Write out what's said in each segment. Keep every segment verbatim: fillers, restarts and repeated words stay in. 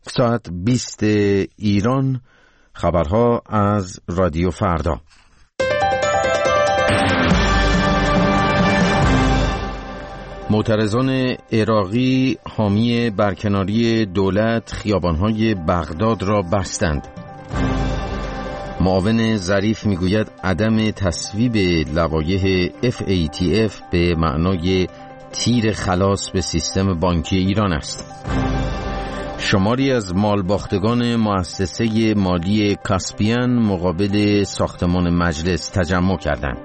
ساعت بیست ایران، خبرها از رادیو فردا. معترضان عراقی حامی برکناری دولت خیابان‌های بغداد را بستند. معاون ظریف میگوید عدم تصویب لوایح اف ای تی اف به معنای تیر خلاص به سیستم بانکی ایران است. شماری از مالباختگان مؤسسه مالی کاسپیان مقابل ساختمان مجلس تجمع کردند.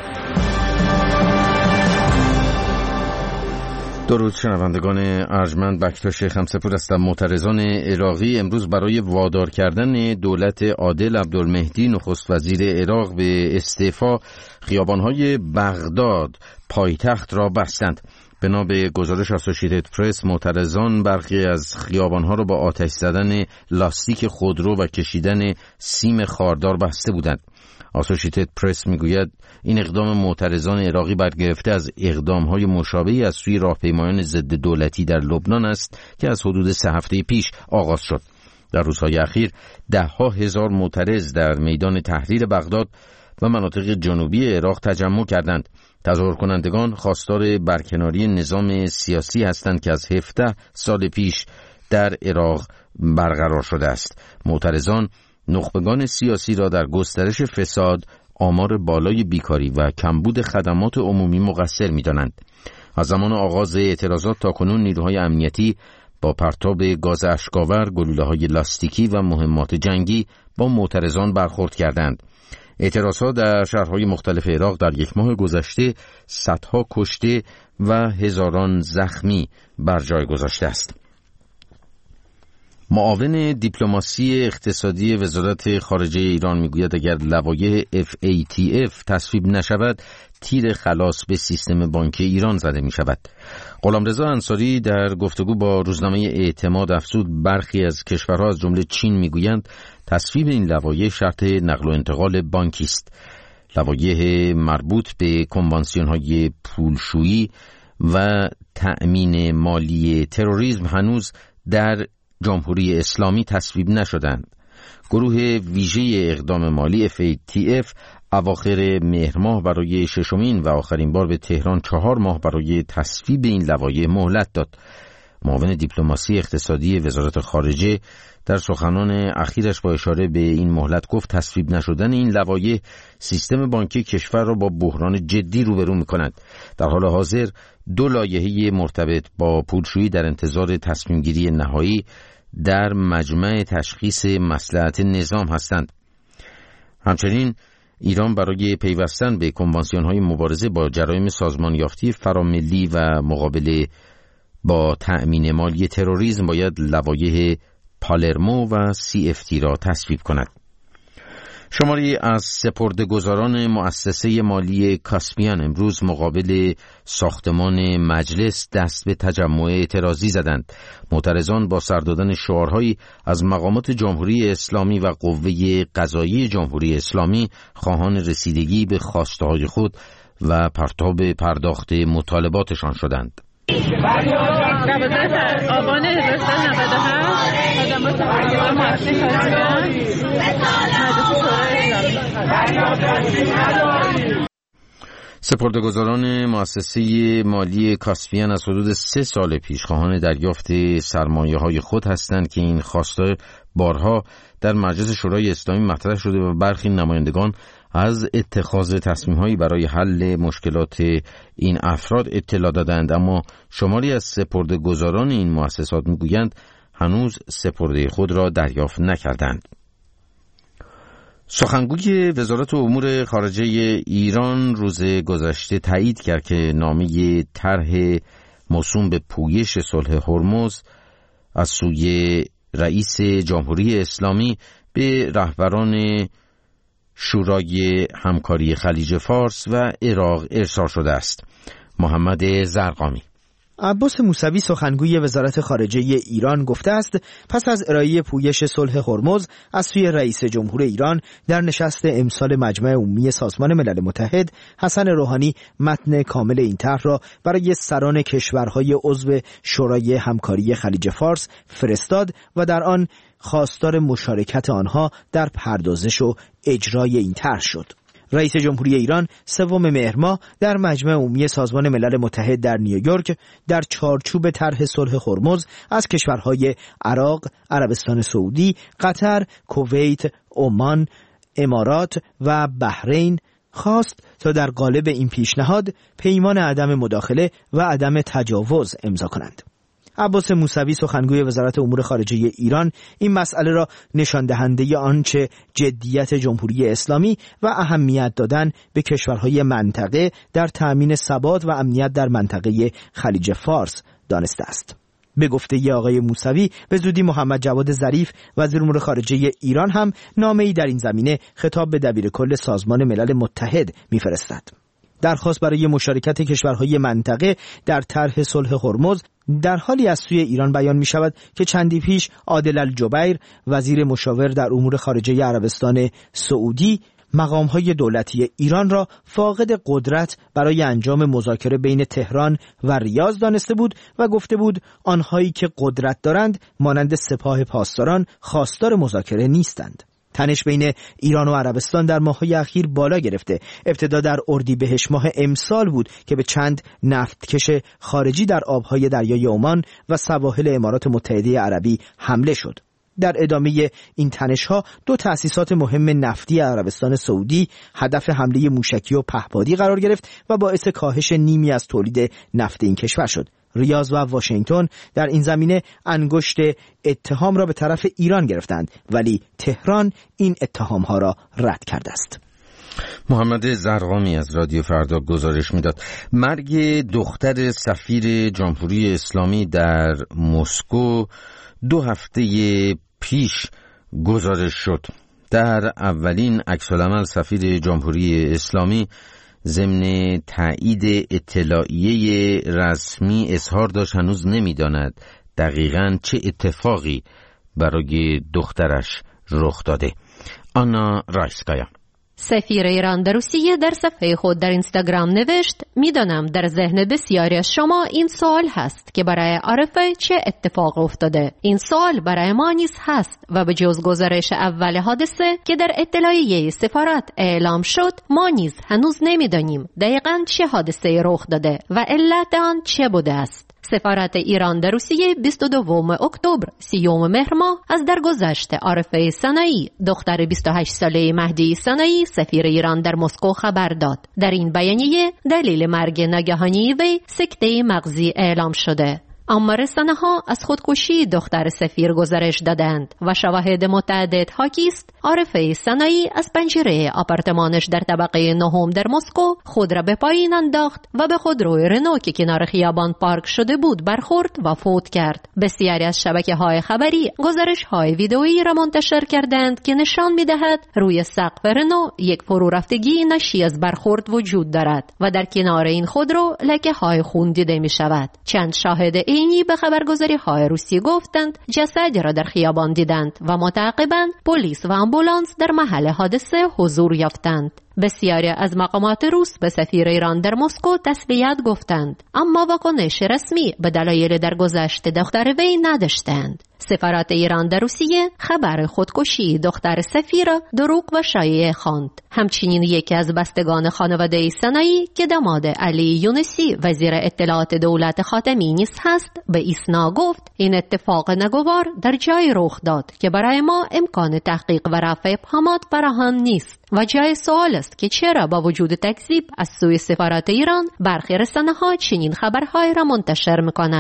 درود شنوندگان ارجمند، بکتاش خمسپور هستم. معترضان عراقی امروز برای وادار کردن دولت عادل عبدالمهدی نخست وزیر عراق به استعفا خیابان‌های بغداد پایتخت را بستند. بنا به گزارش اسوسییتد پرس، معترضان برخی از خیابان‌ها را با آتش زدن لاستیک خودرو و کشیدن سیم خاردار بسته بودند. اسوسییتد پرس میگوید این اقدام معترضان عراقی برگرفته از اقدام‌های مشابهی از سوی راهپیمایان ضد دولتی در لبنان است که از حدود سه هفته پیش آغاز شد. در روزهای اخیر ده‌ها هزار معترض در میدان تحریر بغداد و مناطق جنوبی عراق تجمع کردند. تظاهر کنندگان خواستار برکناری نظام سیاسی هستند که از هفده سال پیش در عراق برقرار شده است. معترضان نخبگان سیاسی را در گسترش فساد، آمار بالای بیکاری و کمبود خدمات عمومی مقصر می‌دانند. از زمان آغاز اعتراضات تاکنون نیروهای امنیتی با پرتاب گاز اشک‌آور، گلوله‌های لاستیکی و مهمات جنگی با معترضان برخورد کردند. اعتراضات در شهرهای مختلف عراق در یک ماه گذشته صدها کشته و هزاران زخمی بر جای گذاشته است. معاون دیپلماسی اقتصادی وزارت خارجه ایران میگوید اگر لوایح اف ای تی اف تصویب نشود، تیر خلاص به سیستم بانکی ایران زده می شود. غلامرضا انصاری در گفتگو با روزنامه اعتماد افزود برخی از کشورها از جمله چین میگویند تصویب این لوایح شرط نقل و انتقال بانکی است. لوایح مربوط به کنوانسیون‌های پولشویی و تأمین مالی تروریسم هنوز در جمهوری اسلامی تصویب نشدند. گروه ویژه اقدام مالی اف ای تی اف اواخر مهر ماه برای ششمین و آخرین بار به تهران چهار ماه برای تصویب این لوایح مهلت داد. معاون دیپلماسی اقتصادی وزارت خارجه در سخنان اخیرش با اشاره به این مهلت گفت تصویب نشدن این لوایح سیستم بانکی کشور را با بحران جدی روبرو می‌کند. در حال حاضر دو لایحه مرتبط با پولشویی در انتظار تصمیم گیری نهایی در مجمع تشخیص مصلحت نظام هستند. همچنین ایران برای پیوستن به کنوانسیون‌های مبارزه با جرایم سازمان یافتی فراملی و مقابله با تأمین مالی تروریسم باید لوایح پالرمو و سی اف تی را تصویب کند. شماری از سپرده‌گذاران مؤسسه مالی کاسپیان امروز مقابل ساختمان مجلس دست به تجمع اعتراضی زدند. معترضان با سر دادن شعارهایی از مقامات جمهوری اسلامی و قوه قضاییه جمهوری اسلامی خواهان رسیدگی به خواسته‌های خود و پرتاب پرداخت مطالباتشان شدند. دوازده آبان هزار و سیصد و نود و هشت آدم با سپرده‌گذار مؤسسه کاسپیان سپرده‌گذاران مؤسسه مالی کاسپیان از حدود سه سال پیش خواهان دریافت سرمایه‌های خود هستند که این خواستار بارها در مجلس شورای اسلامی مطرح شده و برخی نمایندگان از اتخاذ تصمیم‌هایی برای حل مشکلات این افراد اطلاع دادند، اما شماری از سپرده‌گذاران این مؤسسات می‌گویند هنوز سپرده خود را دریافت نکردند. سخنگوی وزارت امور خارجه ایران روز گذشته تایید کرد که نامه طرح موسوم به پویش صلح هرمز از سوی رئیس جمهوری اسلامی به رهبران شورای همکاری خلیج فارس و عراق ارسال شده است. محمد زرقامی. عباس موسوی سخنگوی وزارت خارجه ایران گفته است پس از ارائه پویش صلح هرمز از سوی رئیس جمهور ایران در نشست امسال مجمع عمومی سازمان ملل متحد، حسن روحانی متن کامل این طرح را برای سران کشورهای عضو شورای همکاری خلیج فارس فرستاد و در آن خواستار مشارکت آنها در پردازش و اجرای این طرح شد. رئیس جمهوری ایران سوم مهر ماه در مجمع عمومی سازمان ملل متحد در نیویورک در چارچوب طرح صلح هرمز از کشورهای عراق، عربستان سعودی، قطر، کویت، عمان، امارات و بحرین خواست تا در قالب این پیشنهاد پیمان عدم مداخله و عدم تجاوز امضا کنند. عباس موسوی سخنگوی وزارت امور خارجه ایران این مسئله را نشان دهنده آنچه جدیت جمهوری اسلامی و اهمیت دادن به کشورهای منطقه در تأمین ثبات و امنیت در منطقه خلیج فارس دانسته است. به گفته ی آقای موسوی به زودی محمد جواد ظریف وزیر امور خارجه ایران هم نامه‌ای در این زمینه خطاب به دبیرکل سازمان ملل متحد می‌فرستد. درخواست برای مشارکت کشورهای منطقه در طرح صلح هرمز در حالی از سوی ایران بیان می شود که چندی پیش عادل الجبیر وزیر مشاور در امور خارجه عربستان سعودی مقامهای دولتی ایران را فاقد قدرت برای انجام مذاکره بین تهران و ریاض دانسته بود و گفته بود آنهایی که قدرت دارند مانند سپاه پاسداران خواستار مذاکره نیستند. تنش بین ایران و عربستان در ماه‌های اخیر بالا گرفته. ابتدا در اردیبهشت ماه امسال بود که به چند نفتکش خارجی در آبهای دریای عمان و سواحل امارات متحده عربی حمله شد. در ادامه این تنش‌ها دو تأسیسات مهم نفتی عربستان سعودی هدف حمله موشکی و پهپادی قرار گرفت و باعث کاهش نیمی از تولید نفت این کشور شد. ریاض و واشنگتن در این زمینه انگشت اتهام را به طرف ایران گرفتند، ولی تهران این اتهام‌ها را رد کرده است. محمد زرقامی از رادیو فردا گزارش میداد مرگ دختر سفیر جمهوری اسلامی در مسکو دو هفته پیش گزارش شد. در اولین عکس‌العمل سفیر جمهوری اسلامی ضمن تایید اطلاعیه رسمی اظهار داشت هنوز نمیداند دقیقاً چه اتفاقی برای دخترش رخ داده. آنا رایسکایا سفیر ایران در روسیه در صفحه خود در اینستاگرام نوشت میدانم در ذهن بسیاری از شما این سوال هست که برای عارفه چه اتفاق افتاده. این سوال برای ما نیز هست و به جز گزارش اول حادثه که در اطلاعیه سفارت اعلام شد ما نیز هنوز نمیدانیم دقیقاً چه حادثه رخ داده و علت آن چه بوده است. سفارت ایران در روسیه بیست و دوم اکتبر سیوم مهر ماه از درگذشت عارفه سنایی دختر بیست و هشت ساله مهدی سنایی سفیر ایران در مسکو خبر داد. در این بیانیه دلیل مرگ ناگهانی وی سکته مغزی اعلام شده. اما رسانه‌ها از خودکشی دختر سفیر گزارش دادند و شواهد متعدد حاکی است عارفه سنایی از پنجره آپارتمانش در طبقه نهم در مسکو خود را به پایین انداخت و به خودروی رنو که کنار خیابان پارک شده بود برخورد و فوت کرد. بسیاری از شبکه‌های خبری گزارش‌های ویدئویی را منتشر کردند که نشان می‌دهد روی سقف رنو یک فرورفتگی ناشی از برخورد وجود دارد و در کنار این خودرو لکه‌های خون دیده می‌شود. چند شاهد اینی به خبرگزاری‌های روسی گفتند جسدی را در خیابان دیدند و متعاقباً پلیس و آمبولانس در محل حادثه حضور یافتند. بسیاری از مقامات روس به سفیر ایران در مسکو تسلیت گفتند، اما واکنش رسمی به دلایل درگذشت دختر وی نداشتند. سفارت ایران در روسیه خبر خودکشی دختر سفیر دروغ و شایعه خواند. همچنین یکی از بستگان خانواده سنایی که داماد علی یونسی وزیر اطلاعات دولت خاتمی نیز هست به ایسنا گفت این اتفاق ناگوار در جای رخ داد که برای ما امکان تحقیق و رفع ابهامات فراهم نیست و جای سوال است که چرا با وجود تکذیب از سوی سفارت ایران برخی رسانه‌ها چنین خبرهای را منتشر می‌کنند.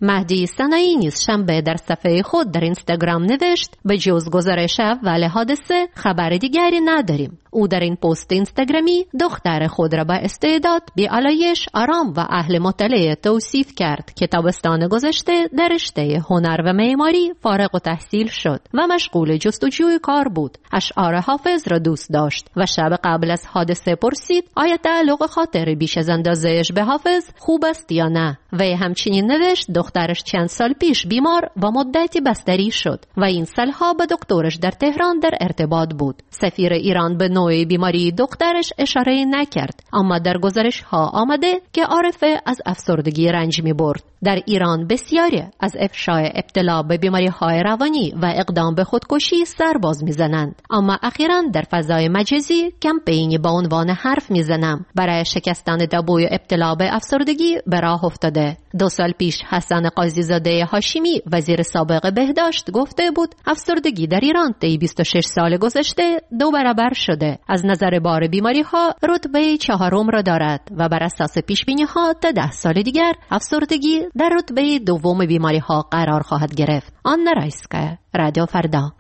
مهدی سنایی نیز شنبه در صفحه خود در اینستاگرام نوشت به جز گزارش اول حادثه خبر دیگری نداریم. او در این پست اینستاگرامی دختر خود را با استعداد، بی‌آلایش، آرام و اهل مطالعه توصیف کرد که تابستان گذشته در رشته هنر و معماری فارغ التحصیل شد و مشغول جستجوی کار بود. اشعار حافظ را دوست داشت و شب قبل از حادثه پرسید آیا تعلق خاطر بیش از اندازه‌اش به حافظ خوب است یا نه. و همچنین نوشت دخترش چند سال پیش بیمار و مدتی بستری شد و این سالها با دکترش در تهران در ارتباط بود. سفیر ایران به نوع بیماری دخترش اشاره نکرد، اما در گزارش ها آمده که عارفه از افسردگی رنج می برد. در ایران بسیاری از افشای ابتلا به بیماری های روانی و اقدام به خودکشی سرباز می زنند، اما اخیراً در فضای مجازی کمپینی با عنوان حرف می زنم برای شکستن تابوی ابتلا به افسردگی به راه افتاده. دو سال پیش حسن قاضی زاده هاشمی وزیر سابق بهداشت گفته بود افسردگی در ایران طی بیست و شش سال گذشته دو برابر شده. از نظر بار بیماری ها رتبه چهارم را دارد و بر اساس پیش بینی ها تا ده سال دیگر افسردگی در رتبه دوم بیماری ها قرار خواهد گرفت. آنا رایسکا، رادیو فردا.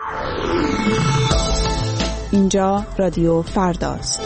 اینجا رادیو فرداست.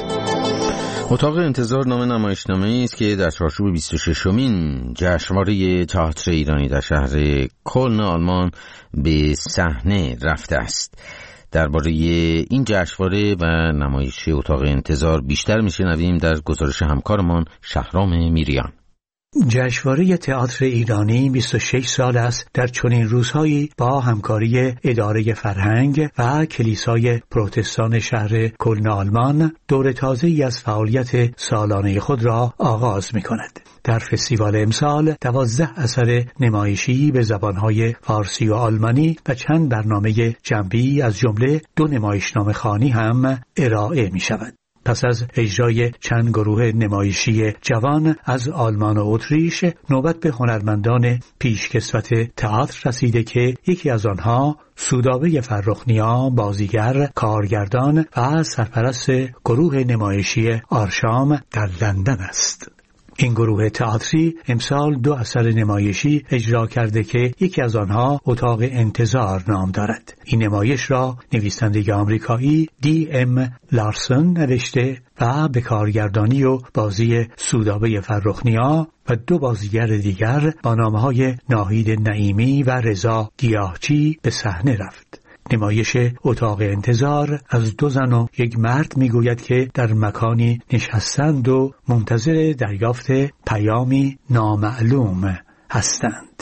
اتاق انتظار نام نمایشنامه‌ای است که در چارچوب بیست و ششمین جشنواره تئاتر ایرانی در شهر کلن آلمان به صحنه رفته است. درباره این جشنواره و نمایش اتاق انتظار بیشتر میشنویم در گزارش همکارمان شهرام میریان. جشنواره تئاتر ایرانی بیست و شش سال است در چنین روزهایی با همکاری اداره فرهنگ و کلیسای پروتستان شهر کلن آلمان دور تازه‌ای از فعالیت سالانه خود را آغاز می‌کند. در فستیوال امسال دوازده اثر نمایشی به زبانهای فارسی و آلمانی و چند برنامه جنبی از جمله دو نمایشنامه خوانی هم ارائه می‌شود. پس از اجرای چند گروه نمایشی جوان از آلمان و اتریش، نوبت به هنرمندان پیشکسوت تئاتر رسیده که یکی از آنها سودابه فرخنیا، بازیگر، کارگردان و سرپرست گروه نمایشی آرشام در لندن است. این گروه تئاتری امسال دو اثر نمایشی اجرا کرده که یکی از آنها اتاق انتظار نام دارد. این نمایش را نویسنده آمریکایی دی ام لارسون نوشته و به کارگردانی و بازی سودابه فرخنیا و دو بازیگر دیگر با نامهای ناهید نعیمی و رضا گیاهچی به صحنه رفت. نمایش اتاق انتظار از دو زن و یک مرد میگوید که در مکانی نشستند و منتظر دریافت پیامی نامعلوم هستند.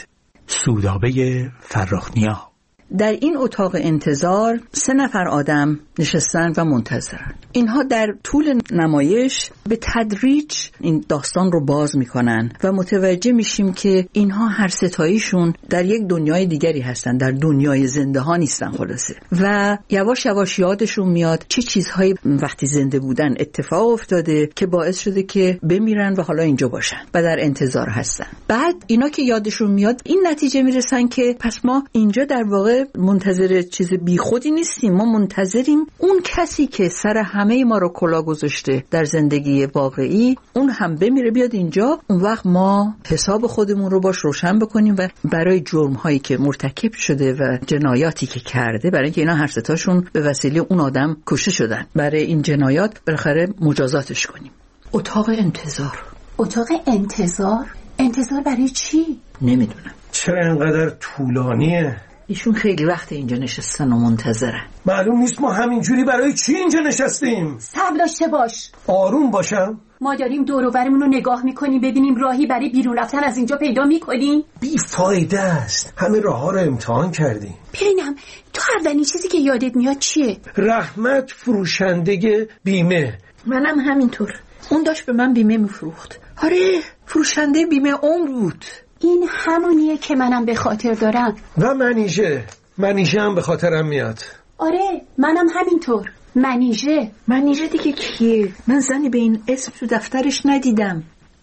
سودابه فرخنیا. در این اتاق انتظار سه نفر آدم نشستن و منتظرن. اینها در طول نمایش به تدریج این داستان رو باز میکنن و متوجه میشیم که اینها هر ستاییشون در یک دنیای دیگری هستن، در دنیای زنده ها نیستن خلاصه. و یواش یواش یادشون میاد چه چیزهایی وقتی زنده بودن اتفاق افتاده که باعث شده که بمیرن و حالا اینجا باشن و در انتظار هستن. بعد اینا که یادشون میاد این نتیجه میرسن که پس ما اینجا در واقع منتظر چیز بی خودی نیستیم، ما منتظریم اون کسی که سر همه ما رو کلا گذاشته در زندگی واقعی اون هم بمیره بیاد اینجا. اون وقت ما حساب خودمون رو باش روشن بکنیم و برای جرم هایی که مرتکب شده و جنایاتی که کرده، برای اینکه اینا هر سه تاشون به وسیله اون آدم کشته شدن، برای این جنایات بالاخره مجازاتش کنیم. اتاق انتظار. اتاق انتظار؟ انتظار برای چی؟ نمیدونم. چرا اینقدر طولانیه؟ ایشون خیلی وقت اینجا نشستن و منتظرن. معلوم نیست ما همینجوری برای چی اینجا نشستیم. صبر داشته باش. آروم باشم. ما داریم دور و برمون رو نگاه میکنیم ببینیم راهی برای بیرون رفتن از اینجا پیدا میکنیم. بی فایده است. همه راه ها رو امتحان کردیم. ببینم تو اولین چیزی که یادت میاد چیه؟ رحمت فروشنده بیمه. منم همینطور. اون داشت به من بیمه میفروخت. آره، فروشنده بیمه عمر بود. این همونیه که منم به خاطر دارم. و منیژه منیژه هم به خاطرم میاد. آره منم همینطور. منیژه منیژه دیگه کیه؟ من زنی به این اسم تو دفترش ندیدم.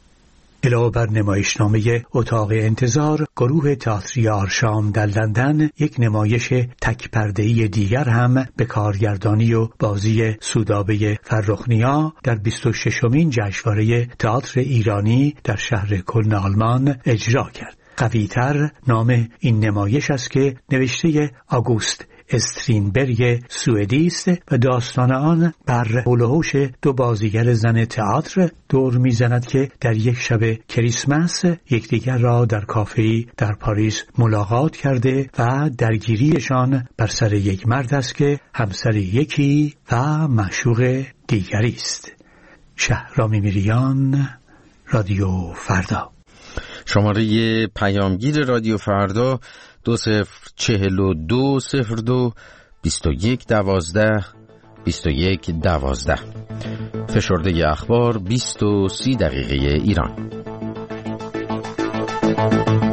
علاوه بر نمایشنامه اتاق انتظار، گروه تئاتری آرشام در لندن یک نمایش تک پرده‌ای دیگر هم به کارگردانی و بازی سودابه فرخنیا در بیست و ششمین جشنواره تئاتر ایرانی در شهر کلن آلمان اجرا کرد. قویتر نام این نمایش است که نوشته آگوست استرینبرگ سوئدی است و داستان آن بر حول و حوش دو بازیگر زن تئاتر دور میزند که در یک شب کریسمس یکدیگر را در کافه‌ای در پاریس ملاقات کرده و درگیریشان بر سر یک مرد است که همسر یکی و معشوق دیگری است. شهرام میریان، رادیو فردا. شماره پیامگیر رادیو فردا دو صفر چهل و دو صفر دو بیست و یک دوازده بیست و یک دوازده. فشرده اخبار بیست و سی دقیقه ایران.